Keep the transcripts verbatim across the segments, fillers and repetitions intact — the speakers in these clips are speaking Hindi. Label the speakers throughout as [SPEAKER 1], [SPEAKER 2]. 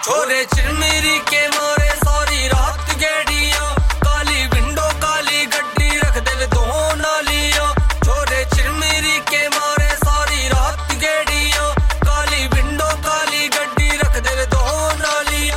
[SPEAKER 1] छोरे चिरमिरी के मारे सारी रात गेड़िया काली विंडो काली गड्डी रख दे दो नालिया छोरे चिरमिरी के मारे सारी रात गेड़िया काली विंडो काली गड्डी रख दे दो नालिया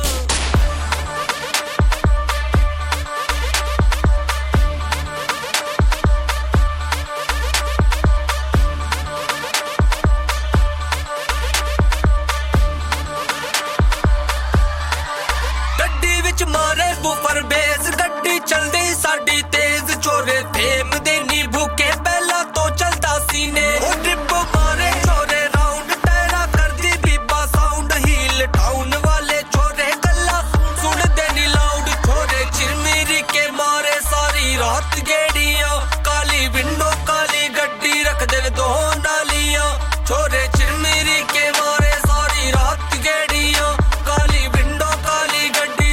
[SPEAKER 1] मारे बुफर बेस गड्डी चलदी साडी तेज चोरे फेम दे नी भूखे पहला तो चलता सीने ओ ट्रिप मारे चोरे राउंड टायरा कर दी बीबा साउंड हील टाउन वाले चोरे गल्ला सुन दे नी लाउड छोरे चिरमिरी के मारे सारी रात गेड़िया काली विंडो काली गड्डी रख दे दो नालिया छोरे चिरमिरी के मारे सारी रात गेड़िया काली विंडो काली गड्डी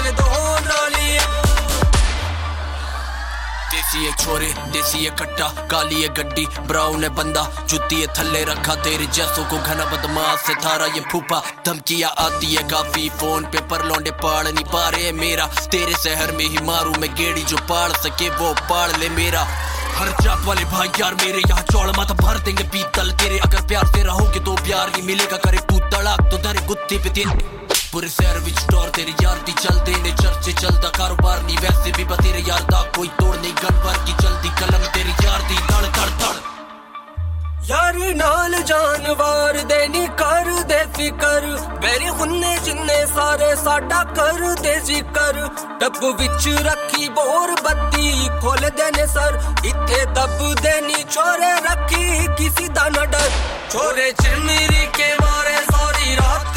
[SPEAKER 1] देसी एक छोरे देसी एक कट्टा काली एक गड्डी ब्राउन है बंदा जुत्ती है थल्ले रखा तेरे जैसों को घना बदमाश से थारा ये फूफा धमकियां आती है काफी फोन पे पर लौंडे पाड़ नहीं पा रहे मेरा तेरे शहर में ही मारू मैं गेड़ी जो पाड़ सके वो पाड़ ले मेरा हर जात वाले भाई यार मेरे यहाँ चौड़ माथा भर देंगे पीतल तेरे अगर प्यार से रहोगे तो प्यार ही मिलेगा करे तू तड़ाक तो दरे गुत्ती पे तेरे पूरे शहर विच डोर तेरी यार दी चलदे ने चर्चे चलदा कारोबार नहीं वैसे भी बतेरे यार दा कोई तोड़ नहीं गनवर की चलदी कलम तेरी यार दी धड़ धड़ धड़ यार नाल जानवर दे नी कर दे फिकर मेरे खुन्ने जिन्ने सारे साडा कर दे जिकर डब विच रखी बोर बत्ती खोल देने सर इत्थे दब देनी छोरे रखी किसी दा न डर छोरे चिरमिरी के मारे सारी रात